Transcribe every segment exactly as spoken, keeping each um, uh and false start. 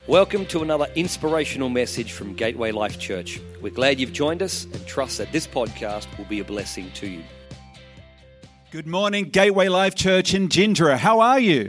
Welcome to another inspirational message from Gateway Life Church. We're glad you've joined us and trust that this podcast will be a blessing to you. Good morning, Gateway Life Church in Gindra. How are you?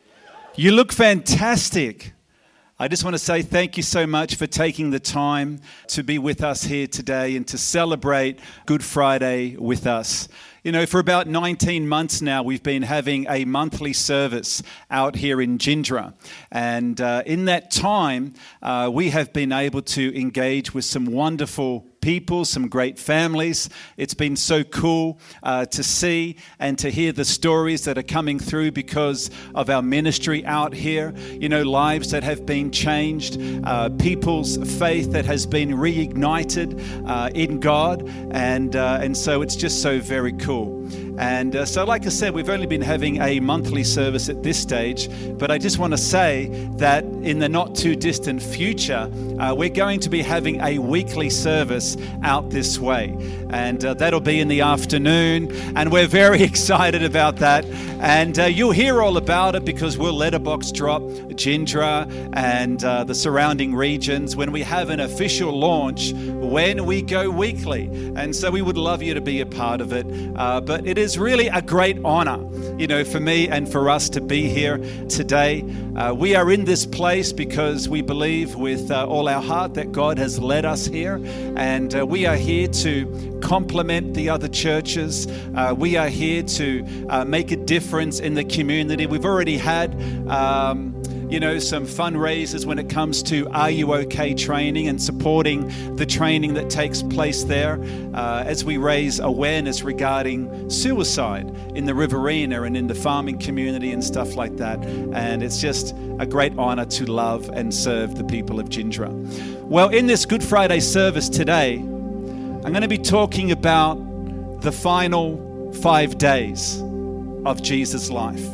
You look fantastic. I just want to say thank you so much for taking the time to be with us here today and to celebrate Good Friday with us. You know, for about nineteen months now, we've been having a monthly service out here in Gindra. And uh, in that time, uh, we have been able to engage with some wonderful people, some great families. It's been so cool uh, to see and to hear the stories that are coming through because of our ministry out here. You know, lives that have been changed, uh, people's faith that has been reignited uh, in God. And, uh, and so it's just so very cool. And uh, so like I said, we've only been having a monthly service at this stage, but I just want to say that in the not too distant future, uh, we're going to be having a weekly service out this way. And uh, that'll be in the afternoon, and we're very excited about that. And uh, you'll hear all about it because we'll letterbox drop Gindra and uh, the surrounding regions when we have an official launch when we go weekly. And so we would love you to be a part of it. Uh, but it is really a great honor, you know, for me and for us to be here today. Uh, we are in this place because we believe with uh, all our heart that God has led us here, and uh, we are here to complement the other churches. Uh, we are here to uh, make a difference in the community. We've already had um, you know, some fundraisers when it comes to Are You OK training and supporting the training that takes place there uh, as we raise awareness regarding suicide in the Riverina and in the farming community and stuff like that. And it's just a great honor to love and serve the people of Gindra. Well, in this Good Friday service today, I'm going to be talking about the final five days of Jesus' life.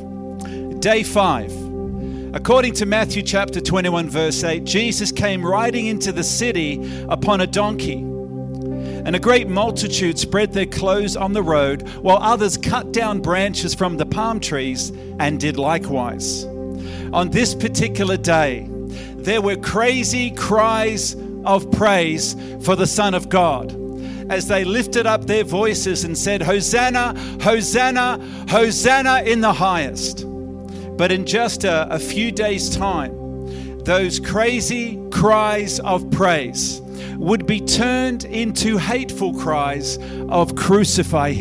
Day five. According to Matthew chapter twenty-one, verse eight, Jesus came riding into the city upon a donkey, and a great multitude spread their clothes on the road, while others cut down branches from the palm trees and did likewise. On this particular day, there were crazy cries of praise for the Son of God, as they lifted up their voices and said, Hosanna, Hosanna, Hosanna in the highest. But in just a, a few days' time, those crazy cries of praise would be turned into hateful cries of crucify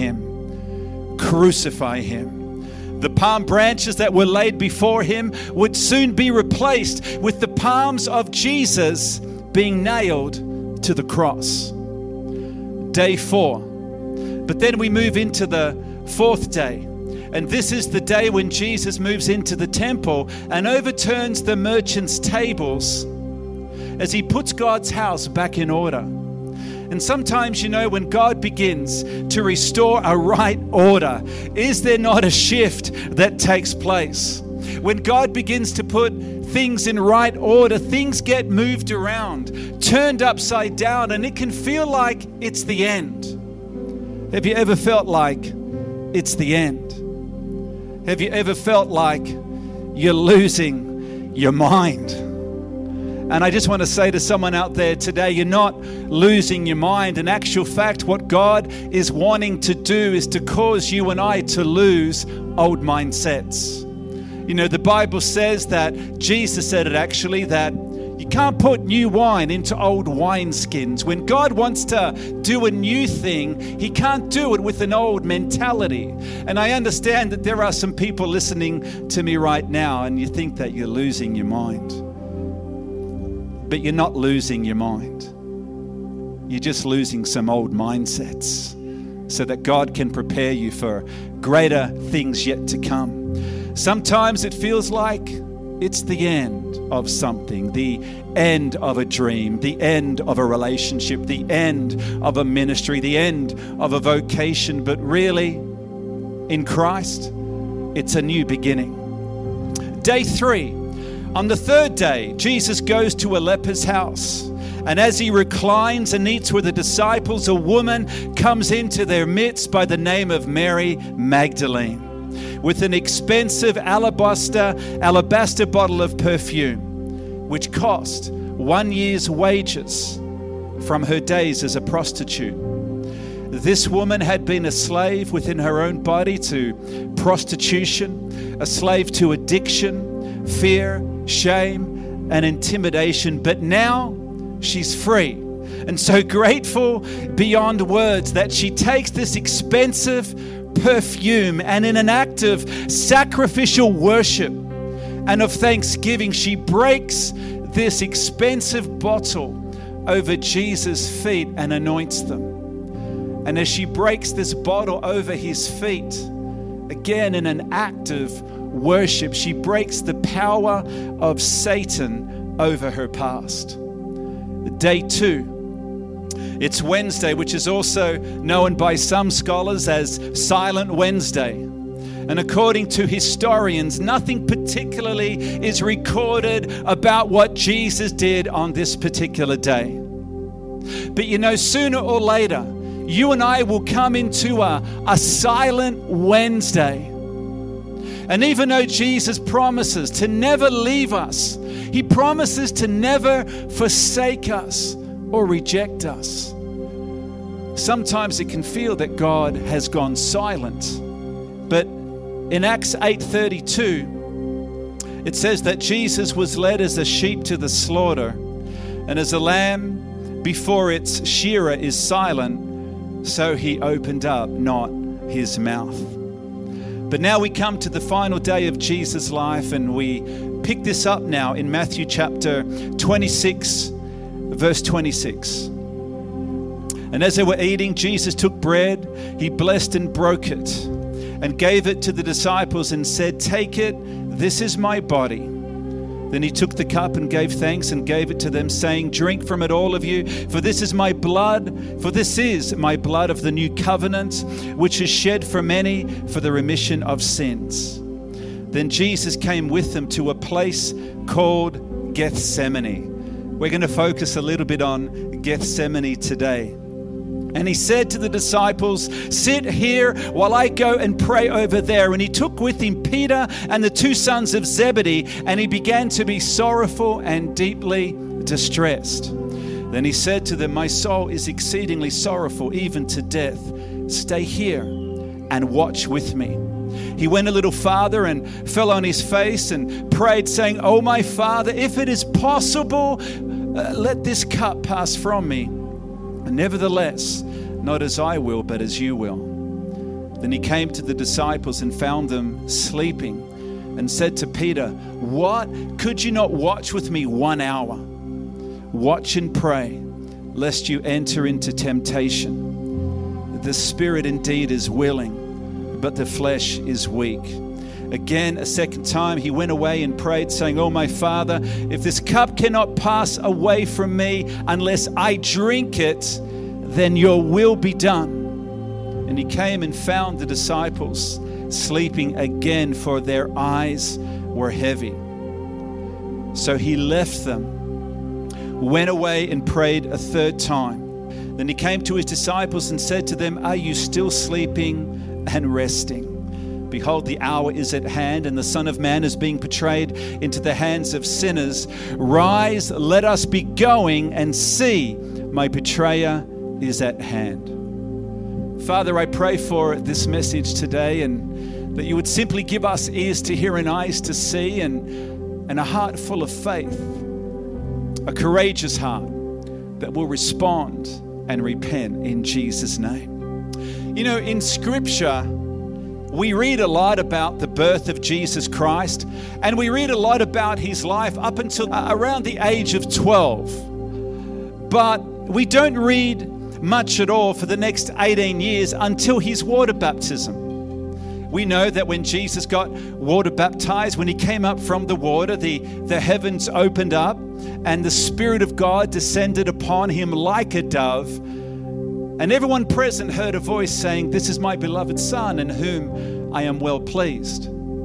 him, crucify him. The palm branches that were laid before him would soon be replaced with the palms of Jesus being nailed to the cross. Day four. But then we move into the fourth day. And this is the day when Jesus moves into the temple and overturns the merchants' tables as he puts God's house back in order. And sometimes, you know, when God begins to restore a right order, is there not a shift that takes place? When God begins to put things in right order, things get moved around, turned upside down, and it can feel like it's the end. Have you ever felt like it's the end? Have you ever felt like you're losing your mind? And I just want to say to someone out there today, you're not losing your mind. In actual fact, what God is wanting to do is to cause you and I to lose old mindsets. You know, the Bible says that, Jesus said it actually, that you can't put new wine into old wineskins. When God wants to do a new thing, he can't do it with an old mentality. And I understand that there are some people listening to me right now and you think that you're losing your mind. But you're not losing your mind. You're just losing some old mindsets so that God can prepare you for greater things yet to come. Sometimes it feels like it's the end of something, the end of a dream, the end of a relationship, the end of a ministry, the end of a vocation. But really, in Christ, it's a new beginning. Day three. On the third day, Jesus goes to a leper's house. And as he reclines and eats with the disciples, a woman comes into their midst by the name of Mary Magdalene, with an expensive alabaster, alabaster bottle of perfume. which cost one year's wages from her days as a prostitute. This woman had been a slave within her own body to prostitution, a slave to addiction, fear, shame, and intimidation. But now she's free. And so grateful beyond words that she takes this expensive perfume and in an act of sacrificial worship and of thanksgiving, she breaks this expensive bottle over Jesus' feet and anoints them. And as she breaks this bottle over his feet, again in an act of worship, she breaks the power of Satan over her past. Day two. It's Wednesday, which is also known by some scholars as Silent Wednesday. And according to historians, nothing particularly is recorded about what Jesus did on this particular day. But you know, sooner or later, you and I will come into a, a silent Wednesday. And even though Jesus promises to never leave us, he promises to never forsake us or reject us. Sometimes it can feel that God has gone silent. But in Acts eight thirty-two, it says that Jesus was led as a sheep to the slaughter, and as a lamb before its shearer is silent, so he opened up not his mouth. But now we come to the final day of Jesus' life, and we pick this up now in Matthew chapter twenty-six, verse twenty-six. And as they were eating, Jesus took bread, he blessed and broke it, and gave it to the disciples and said, "Take it, this is my body." Then he took the cup and gave thanks and gave it to them, saying, "Drink from it, all of you, for this is my blood, for this is my blood of the new covenant, which is shed for many for the remission of sins." Then Jesus came with them to a place called Gethsemane. We're going to focus a little bit on Gethsemane today. And he said to the disciples, "Sit here while I go and pray over there." And he took with him Peter and the two sons of Zebedee, and he began to be sorrowful and deeply distressed. Then he said to them, "My soul is exceedingly sorrowful, even to death. Stay here and watch with me." He went a little farther and fell on his face and prayed, saying, "Oh, my Father, if it is possible, uh, let this cup pass from me. Nevertheless, not as I will, but as you will." Then he came to the disciples and found them sleeping and said to Peter, "What? Could you not watch with me one hour? Watch and pray, lest you enter into temptation. The spirit indeed is willing, but the flesh is weak." Again, a second time, he went away and prayed, saying, "Oh, my Father, if this cup cannot pass away from me unless I drink it, then your will be done." And he came and found the disciples sleeping again, for their eyes were heavy. So he left them, went away and prayed a third time. Then he came to his disciples and said to them, "Are you still sleeping and resting? Behold, the hour is at hand, and the Son of Man is being betrayed into the hands of sinners. Rise, let us be going, and see, my betrayer is at hand." Father, I pray for this message today, and that you would simply give us ears to hear and eyes to see, and, and a heart full of faith, a courageous heart that will respond and repent in Jesus' name. You know, in Scripture, we read a lot about the birth of Jesus Christ, and we read a lot about his life up until around the age of twelve. But we don't read much at all for the next eighteen years until his water baptism. We know that when Jesus got water baptized, when he came up from the water, the, the heavens opened up and the Spirit of God descended upon him like a dove. And everyone present heard a voice saying, "This is my beloved Son, in whom I am well pleased."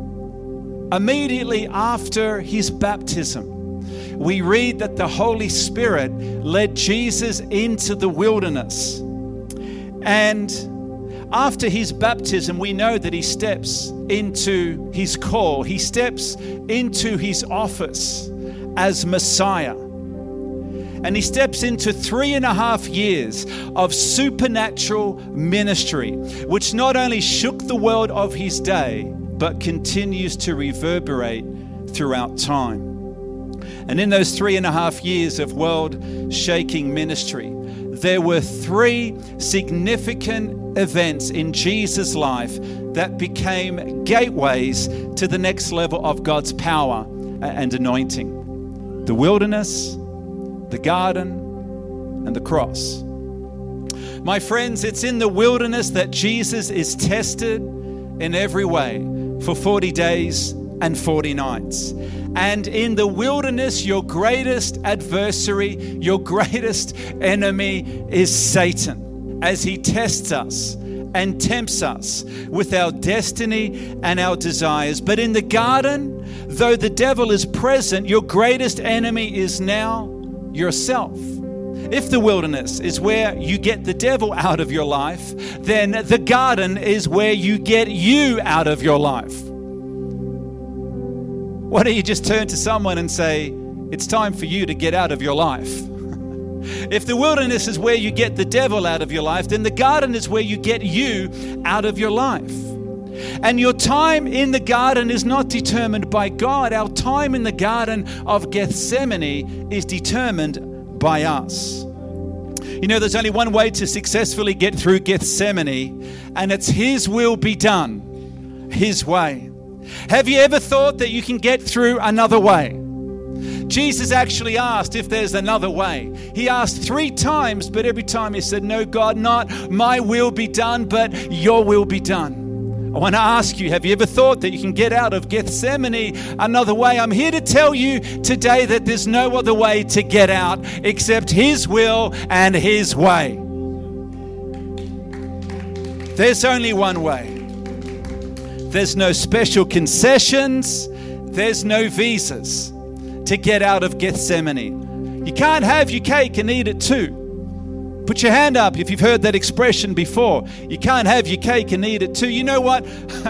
Immediately after his baptism, we read that the Holy Spirit led Jesus into the wilderness. And after his baptism, we know that he steps into his call. He steps into his office as Messiah. And he steps into three and a half years of supernatural ministry, which not only shook the world of his day, but continues to reverberate throughout time. And in those three and a half years of world-shaking ministry, there were three significant events in Jesus' life that became gateways to the next level of God's power and anointing. The wilderness, the garden, and the cross. My friends, it's in the wilderness that Jesus is tested in every way for forty days and forty nights. And in the wilderness, your greatest adversary, your greatest enemy is Satan, as he tests us and tempts us with our destiny and our desires. But in the garden, though the devil is present, your greatest enemy is now yourself. If the wilderness is where you get the devil out of your life, then the garden is where you get you out of your life. Why don't you just turn to someone and say, it's time for you to get out of your life? If the wilderness is where you get the devil out of your life, then the garden is where you get you out of your life. And your time in the garden is not determined by God. Our time in the Garden of Gethsemane is determined by us. You know, there's only one way to successfully get through Gethsemane, and it's His will be done, His way. Have you ever thought that you can get through another way? Jesus actually asked if there's another way. He asked three times, but every time he said, no, God, not my will be done, but your will be done. I want to ask you, have you ever thought that you can get out of Gethsemane another way? I'm here to tell you today that there's no other way to get out except His will and His way. There's only one way. There's no special concessions. There's no visas to get out of Gethsemane. You can't have your cake and eat it too. Put your hand up if you've heard that expression before. You can't have your cake and eat it too. You know what?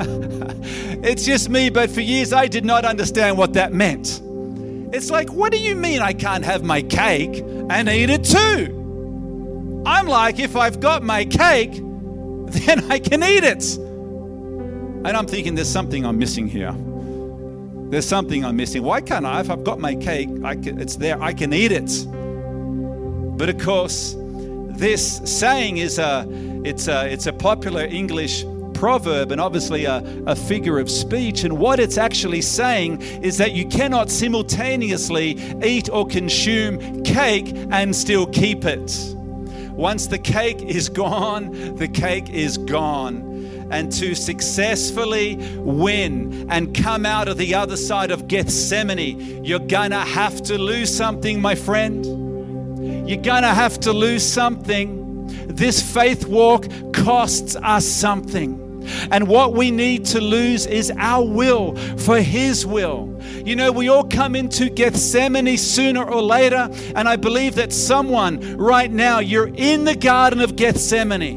It's just me, but for years I did not understand what that meant. It's like, what do you mean I can't have my cake and eat it too? I'm like, if I've got my cake, then I can eat it. And I'm thinking there's something I'm missing here. There's something I'm missing. Why can't I? If I've got my cake, I can, it's there, I can eat it. But of course, this saying is a, it's a, it's a popular English proverb and obviously a, a figure of speech. And what it's actually saying is that you cannot simultaneously eat or consume cake and still keep it. Once the cake is gone, the cake is gone. And to successfully win and come out of the other side of Gethsemane, you're gonna have to lose something, my friend. You're gonna have to lose something. This faith walk costs us something. And what we need to lose is our will for His will. You know, we all come into Gethsemane sooner or later, and I believe that someone right now, you're in the Garden of Gethsemane.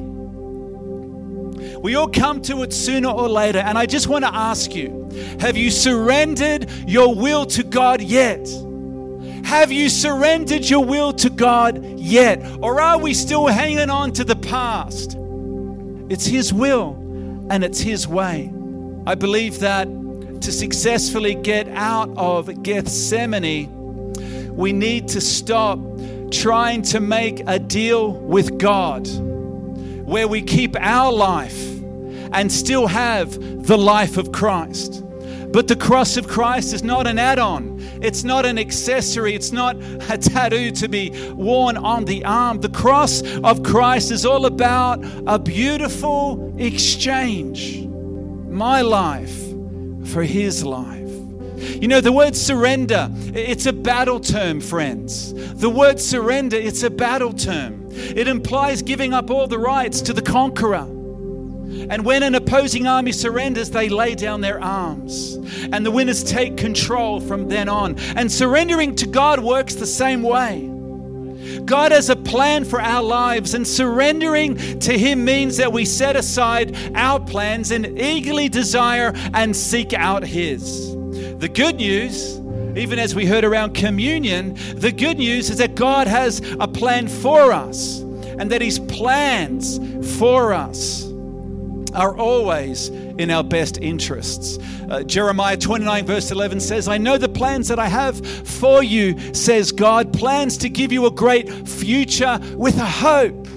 We all come to it sooner or later, and I just want to ask you, have you surrendered your will to God yet? Have you surrendered your will to God yet? Or are we still hanging on to the past? It's His will and it's His way. I believe that to successfully get out of Gethsemane, we need to stop trying to make a deal with God where we keep our life and still have the life of Christ. But the cross of Christ is not an add-on. It's not an accessory. It's not a tattoo to be worn on the arm. The cross of Christ is all about a beautiful exchange. My life for His life. You know, the word surrender, it's a battle term, friends. The word surrender, it's a battle term. It implies giving up all the rights to the conqueror. And when an opposing army surrenders, they lay down their arms. And the winners take control from then on. And surrendering to God works the same way. God has a plan for our lives, and surrendering to Him means that we set aside our plans and eagerly desire and seek out His. The good news even as we heard around communion, the good news is that God has a plan for us, and that His plans for us are always in our best interests. Uh, Jeremiah twenty-nine verse eleven says, I know the plans that I have for you, says God, plans to give you a great future with a hope.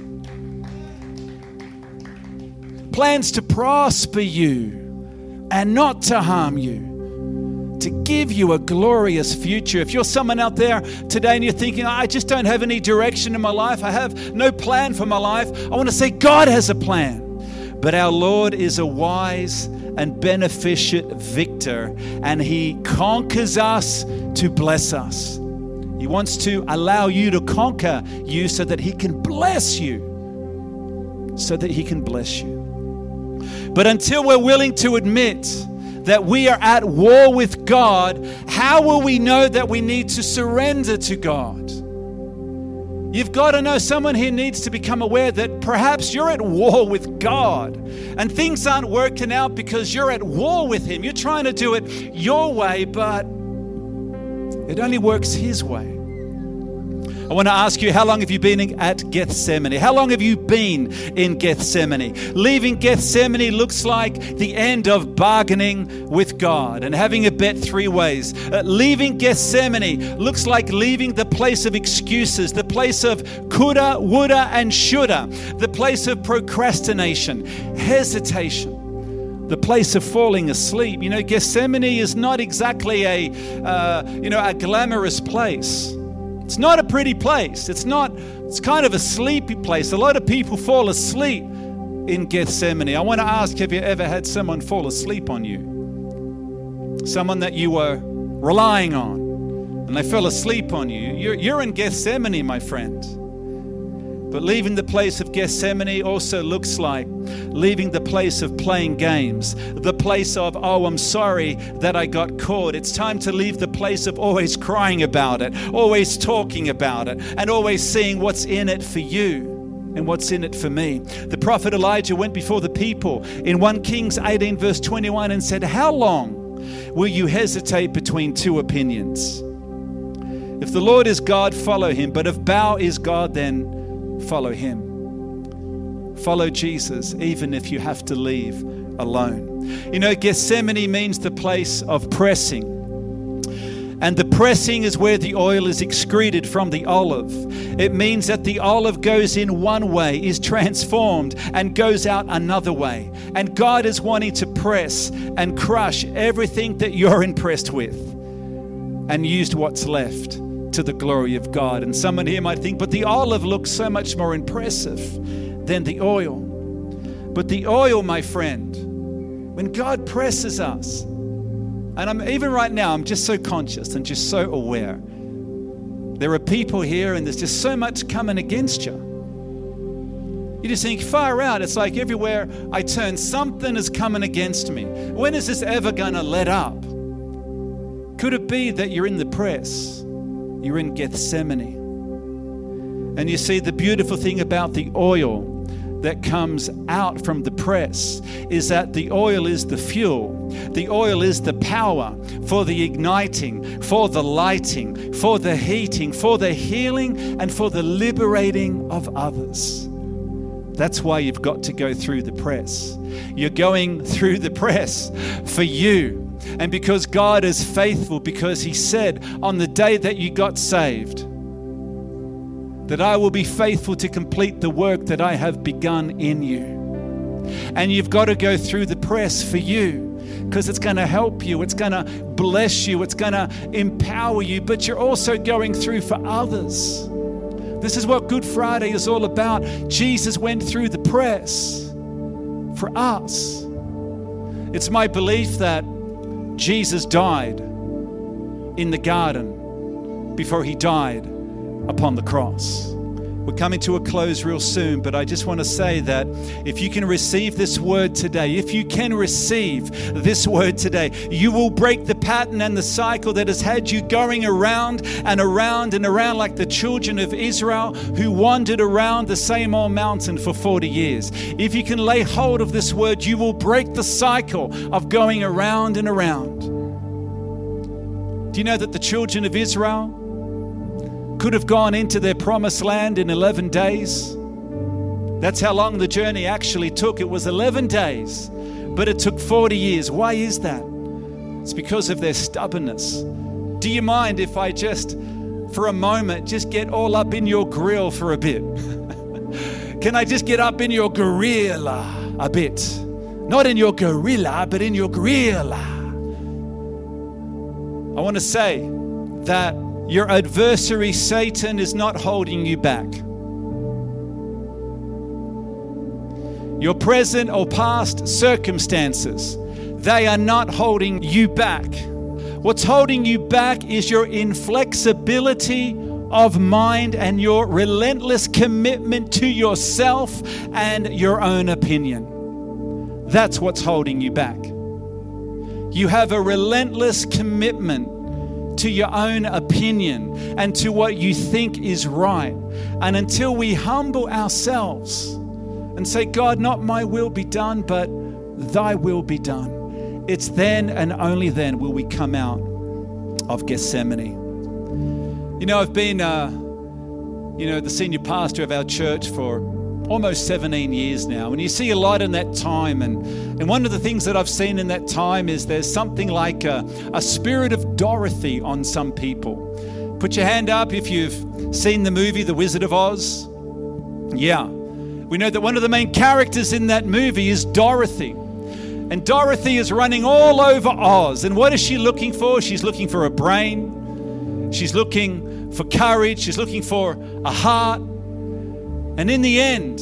Plans to prosper you and not to harm you, to give you a glorious future. If you're someone out there today and you're thinking, I just don't have any direction in my life, I have no plan for my life, I want to say God has a plan. But our Lord is a wise and beneficent victor, and He conquers us to bless us. He wants to allow you to conquer you so that He can bless you, so that He can bless you. But until we're willing to admit that we are at war with God, how will we know that we need to surrender to God? You've got to know, someone here needs to become aware that perhaps you're at war with God and things aren't working out because you're at war with Him. You're trying to do it your way, but it only works His way. I want to ask you, how long have you been at Gethsemane? How long have you been in Gethsemane? Leaving Gethsemane looks like the end of bargaining with God and having a bet three ways. Uh, leaving Gethsemane looks like leaving the place of excuses, the place of coulda, woulda, and shoulda, the place of procrastination, hesitation, the place of falling asleep. You know, Gethsemane is not exactly a, uh, you know, a glamorous place. It's not a pretty place. It's not, it's kind of a sleepy place. A lot of people fall asleep in Gethsemane. I want to ask, have you ever had someone fall asleep on you? Someone that you were relying on, and they fell asleep on you. You're, you're in Gethsemane, my friend. But leaving the place of Gethsemane also looks like leaving the place of playing games, the place of, oh, I'm sorry that I got caught. It's time to leave the place of always crying about it, always talking about it, and always seeing what's in it for you and what's in it for me. The prophet Elijah went before the people in First Kings eighteen verse twenty-one and said, how long will you hesitate between two opinions? If the Lord is God, follow Him. But if Baal is God, then follow Him. Follow Jesus, even if you have to leave alone. You know, Gethsemane means the place of pressing. And the pressing is where the oil is excreted from the olive. It means that the olive goes in one way, is transformed, and goes out another way. And God is wanting to press and crush everything that you're impressed with and used what's left to the glory of God. And someone here might think, but the olive looks so much more impressive than the oil. But the oil, my friend, when God presses us, and I'm even right now, I'm just so conscious and just so aware. There are people here and there's just so much coming against you. You just think, far out, it's like everywhere I turn, something is coming against me. When is this ever going to let up? Could it be that you're in the press? You're in Gethsemane. And you see, the beautiful thing about the oil that comes out from the press is that the oil is the fuel. The oil is the power for the igniting, for the lighting, for the heating, for the healing, and for the liberating of others. That's why you've got to go through the press. You're going through the press for you. And because God is faithful, because He said on the day that you got saved, that I will be faithful to complete the work that I have begun in you. And you've got to go through the press for you, because it's going to help you, it's going to bless you, it's going to empower you, but you're also going through for others. This is what Good Friday is all about. Jesus went through the press for us. It's my belief that Jesus died in the garden before He died upon the cross. We're coming to a close real soon, but I just want to say that if you can receive this word today, if you can receive this word today, you will break the pattern and the cycle that has had you going around and around and around like the children of Israel who wandered around the same old mountain for forty years. If you can lay hold of this word, you will break the cycle of going around and around. Do you know that the children of Israel could have gone into their promised land in eleven days? That's how long the journey actually took. It was eleven days, but it took forty years. Why is that? It's because of their stubbornness. Do you mind if I just, for a moment, just get all up in your grill for a bit? Can I just get up in your gorilla a bit? Not in your gorilla, but in your gorilla. I want to say that your adversary, Satan, is not holding you back. Your present or past circumstances, they are not holding you back. What's holding you back is your inflexibility of mind and your relentless commitment to yourself and your own opinion. That's what's holding you back. You have a relentless commitment to your own opinion and to what you think is right. And until we humble ourselves and say, God, not my will be done, but thy will be done, it's then and only then will we come out of Gethsemane. You know, I've been, uh, you know, the senior pastor of our church for almost seventeen years now. And you see a lot in that time. And, and one of the things that I've seen in that time is there's something like a, a spirit of Dorothy on some people. Put your hand up if you've seen the movie The Wizard of Oz. Yeah. We know that one of the main characters in that movie is Dorothy. And Dorothy is running all over Oz. And what is she looking for? She's looking for a brain. She's looking for courage. She's looking for a heart. And in the end,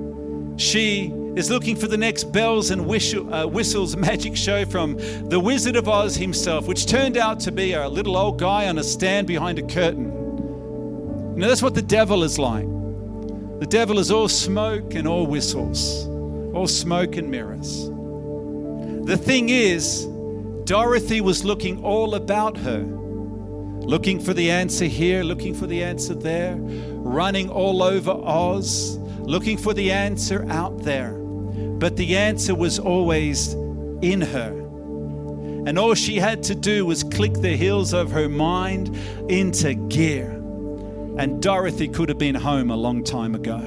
she is looking for the next bells and whistle, uh, whistles magic show from the Wizard of Oz himself, which turned out to be a little old guy on a stand behind a curtain. You know, that's what the devil is like. The devil is all smoke and all whistles, all smoke and mirrors. The thing is, Dorothy was looking all about her, looking for the answer here, looking for the answer there, running all over Oz, looking for the answer out there. But the answer was always in her. And all she had to do was click the heels of her mind into gear. And Dorothy could have been home a long time ago.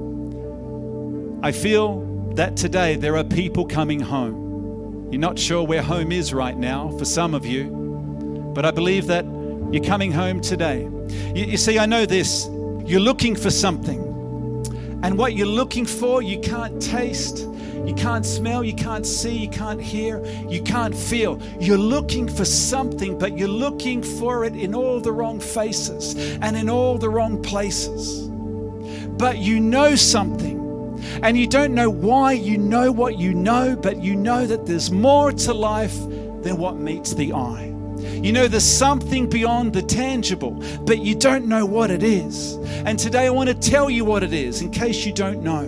I feel that today there are people coming home. You're not sure where home is right now for some of you, but I believe that you're coming home today. You, you see, I know this. You're looking for something. And what you're looking for, you can't taste, you can't smell, you can't see, you can't hear, you can't feel. You're looking for something, but you're looking for it in all the wrong faces and in all the wrong places. But you know something. And you don't know why you know what you know, but you know that there's more to life than what meets the eye. You know there's something beyond the tangible, but you don't know what it is. And today I want to tell you what it is, in case you don't know.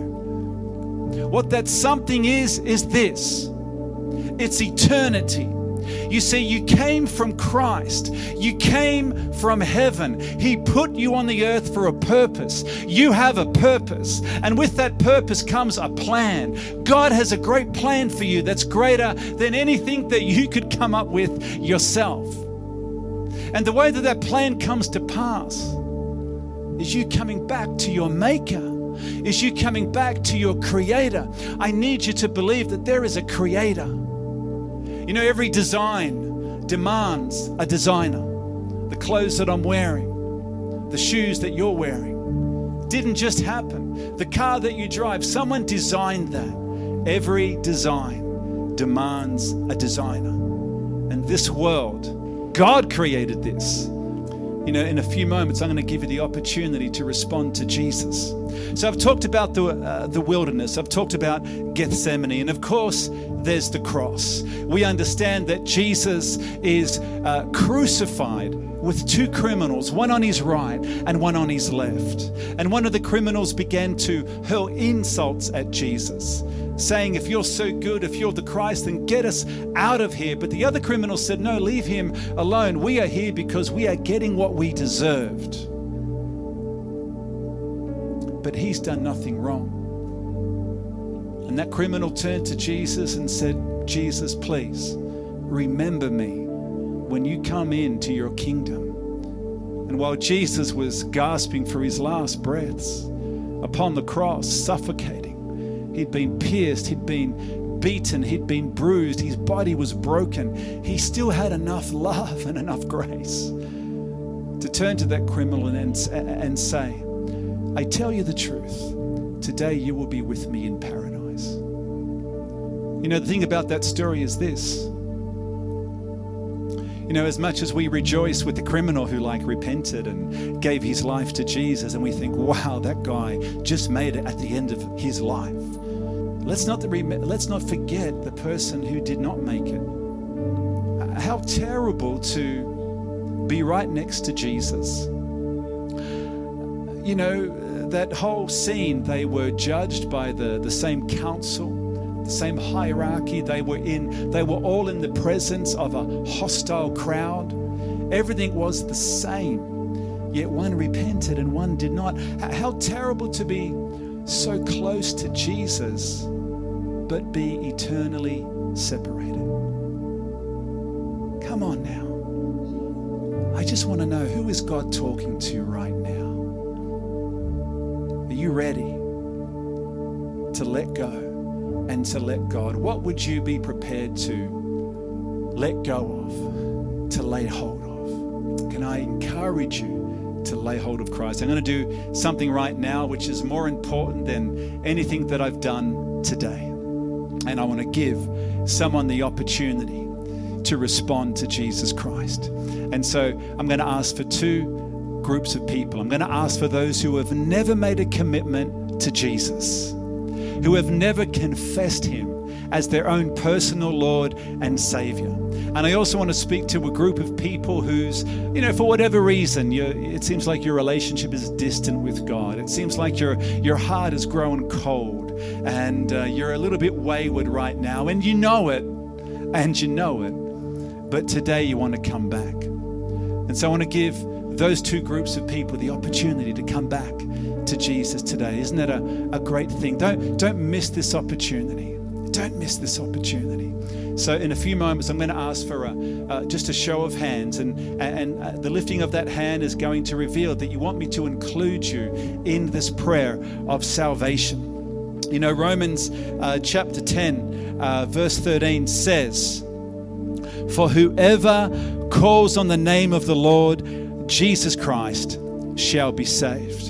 What that something is, is this. It's eternity. You see, you came from Christ. You came from heaven. He put you on the earth for a purpose. You have a purpose. And with that purpose comes a plan. God has a great plan for you that's greater than anything that you could come up with yourself. And the way that that plan comes to pass is you coming back to your Maker. Is you coming back to your Creator. I need you to believe that there is a Creator. You know, every design demands a designer. The clothes that I'm wearing, the shoes that you're wearing, didn't just happen. The car that you drive, someone designed that. Every design demands a designer. And this world, God created this. You know, in a few moments, I'm going to give you the opportunity to respond to Jesus. So I've talked about the uh, the wilderness. I've talked about Gethsemane. And of course, there's the cross. We understand that Jesus is uh, crucified with two criminals, one on his right and one on his left. And one of the criminals began to hurl insults at Jesus, saying, if you're so good, if you're the Christ, then get us out of here. But the other criminal said, no, leave him alone. We are here because we are getting what we deserved. But he's done nothing wrong. And that criminal turned to Jesus and said, Jesus, please remember me when you come into your kingdom, and while Jesus was gasping for his last breaths upon the cross, suffocating, he'd been pierced, he'd been beaten, he'd been bruised, his body was broken, he still had enough love and enough grace to turn to that criminal and, and say, I tell you the truth, today you will be with me in paradise. You know, the thing about that story is this. You know, as much as we rejoice with the criminal who like repented and gave his life to Jesus, and we think, wow, that guy just made it at the end of his life. Let's not, let's not forget the person who did not make it. How terrible to be right next to Jesus. You know, that whole scene, they were judged by the, the same council, the same hierarchy. They were in, they were all in the presence of a hostile crowd. Everything was the same, yet one repented and one did not. How terrible to be so close to Jesus, but be eternally separated. Come on now. I just want to know, who is God talking to right now? Are you ready to let go and to let God? What would you be prepared to let go of, to lay hold of? Can I encourage you to lay hold of Christ? I'm going to do something right now which is more important than anything that I've done today. And I want to give someone the opportunity to respond to Jesus Christ. And so I'm going to ask for two groups of people. I'm going to ask for those who have never made a commitment to Jesus, who have never confessed him as their own personal Lord and Savior. And I also want to speak to a group of people whose, you know, for whatever reason, you, it seems like your relationship is distant with God. It seems like your, your heart has grown cold and uh, you're a little bit wayward right now, and you know it, and you know it. But today you want to come back. And so I want to give those two groups of people the opportunity to come back to Jesus today. Isn't that a, a great thing? Don't, don't miss this opportunity. Don't miss this opportunity. So in a few moments, I'm going to ask for a, uh, just a show of hands. And, and uh, the lifting of that hand is going to reveal that you want me to include you in this prayer of salvation. You know, Romans uh, chapter ten, uh, verse thirteen says, "For whoever calls on the name of the Lord Jesus Christ shall be saved."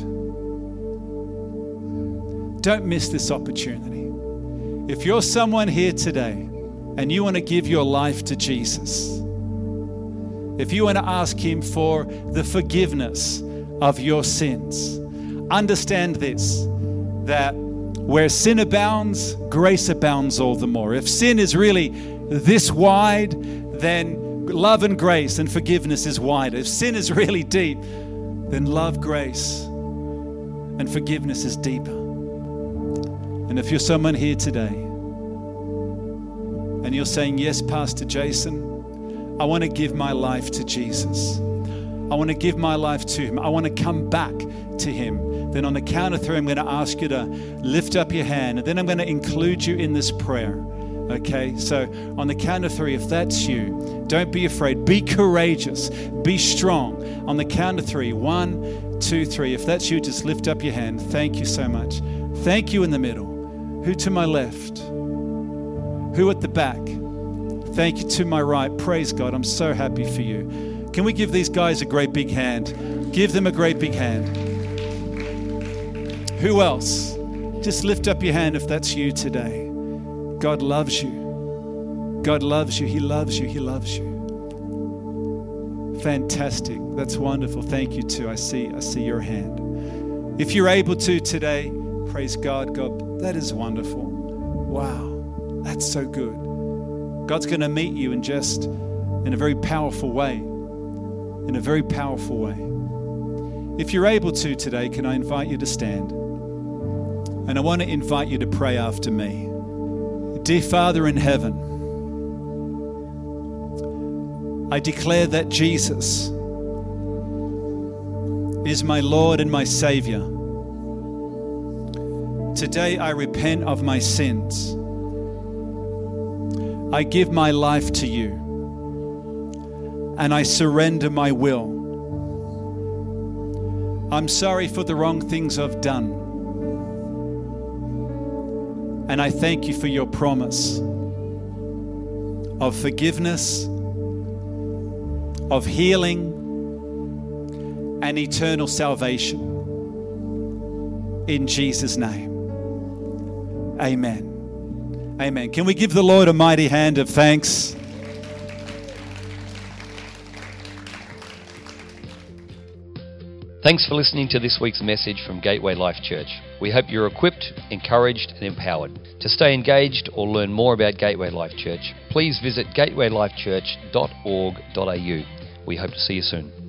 Don't miss this opportunity. If you're someone here today and you want to give your life to Jesus, if you want to ask him for the forgiveness of your sins, understand this, that where sin abounds, grace abounds all the more. If sin is really this wide, then love and grace and forgiveness is wider. If sin is really deep, then love, grace, and forgiveness is deeper. And if you're someone here today and you're saying, yes, Pastor Jason, I want to give my life to Jesus. I want to give my life to him. I want to come back to him. Then on the count of three, I'm going to ask you to lift up your hand, and then I'm going to include you in this prayer. Okay, so on the count of three, if that's you, don't be afraid. Be courageous. Be strong. On the count of three, one, two, three. If that's you, just lift up your hand. Thank you so much. Thank you in the middle. Who to my left? Who at the back? Thank you to my right. Praise God. I'm so happy for you. Can we give these guys a great big hand? Give them a great big hand. Who else? Just lift up your hand if that's you today. God loves you. God loves you. He loves you. He loves you. Fantastic. That's wonderful. Thank you too. I see, I see your hand. If you're able to today, praise God. God, that is wonderful. Wow. That's so good. God's going to meet you in just, in a very powerful way. In a very powerful way. If you're able to today, can I invite you to stand? And I want to invite you to pray after me. Dear Father in heaven, I declare that Jesus is my Lord and my Savior. Today I repent of my sins. I give my life to you. and I surrender my will. I'm sorry for the wrong things I've done. And I thank you for your promise of forgiveness, of healing, and eternal salvation. In Jesus' name. Amen. Amen. Can we give the Lord a mighty hand of thanks? Thanks for listening to this week's message from Gateway Life Church. We hope you're equipped, encouraged, and empowered. To stay engaged or learn more about Gateway Life Church, please visit gateway life church dot org dot a u. We hope to see you soon.